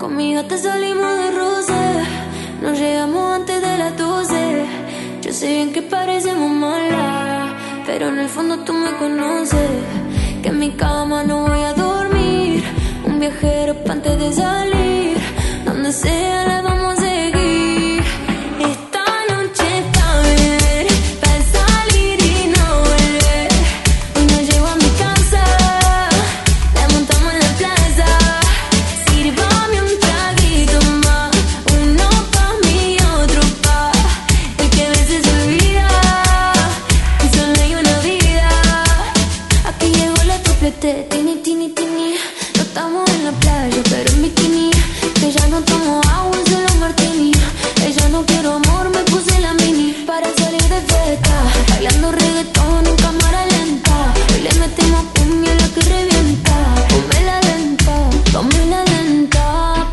Conmigo te salimos de roce, nos llegamos antes de las 12. Yo sé bien que parecemos malas, pero en el fondo tú me conoces. Que en mi cama no voy a dormir, un viajero pa' antes de salir. Donde sea la vamos a seguir. Esta noche pa' beber, pa' salir y no volver. Hoy no llego a mi casa, la montamos en la plaza. Sírvame un traguito más, uno pa' mí y otro pa' el que a veces se olvida que solo hay una vida. Aquí llegó la triplete, tini, tini, tini. No estamos en la playa, pero en bikini. Que ya no tomo agua, solo martini. Ella no quiero amor, me puse la mini para salir de fiesta, bailando reggaetón en cámara lenta. Hoy le metemos puño a la que revienta. Ponme la lenta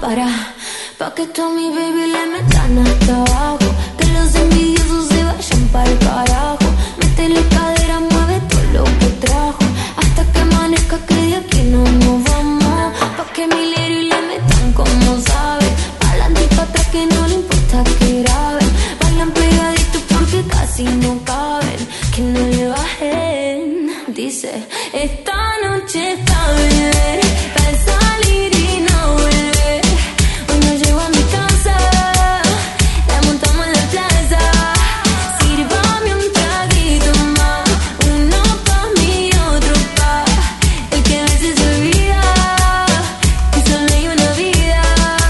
pa' que tú a mi baby le metan hasta abajo. Que los envidiosos se vayan pa'l carajo. Métele cadera, mueve todo lo que trajo, hasta que amanezca que de aquí no nos vamos. Pa' que mi lady le metan como sabe, pa'lante y pa' atrás que no le importa que graben. Bailan pegaditos porque casi no caben, que no le bajen. Dice, esta noche pa' beber, pa' salir y no volver. Hoy no llego a mi casa, la montamos en la plaza. Sírvame un traguito más, uno pa' mí y otro pa' el que a veces se olvida que solo hay una vida.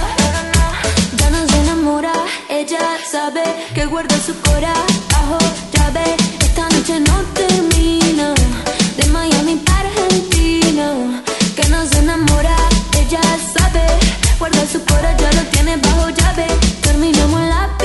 Ya no se enamora, ella sabe que guarda su corazón bajo llave. Esta noche no termina, de Miami para Argentina. Que no se enamora, ella sabe, guarda su corazón, ya lo tiene bajo llave. Terminamos en la